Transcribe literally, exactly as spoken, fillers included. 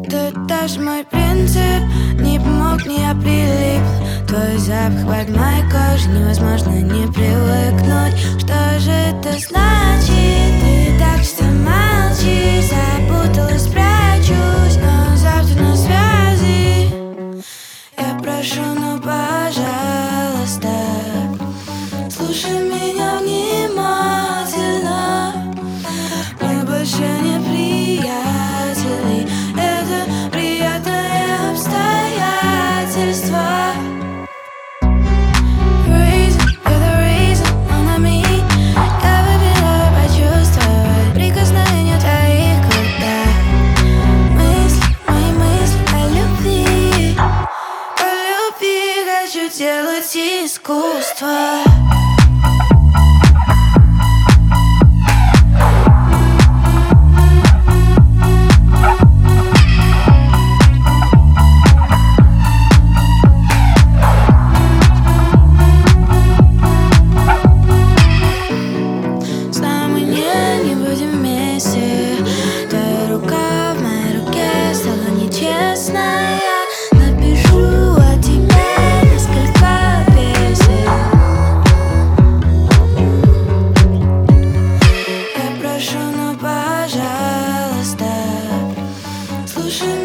Ты даже мой принцип не помог, не я прилип. Твой запах под моей кожей, невозможно не привыкнуть. Что же это значит? Ты так что молчишь, запуталась, прячусь, но завтра на связи. Я прошу, ну пожалуйста, слушай меня внимательно. Мы больше не приятели, это приятное обстоятельство. Reason, you're the reason, mon ami. Я выбила почувствовать прикосновение твоих губ. Мысли, мои мысли о любви, о любви хочу делать искусство. Пожалуйста, слушай.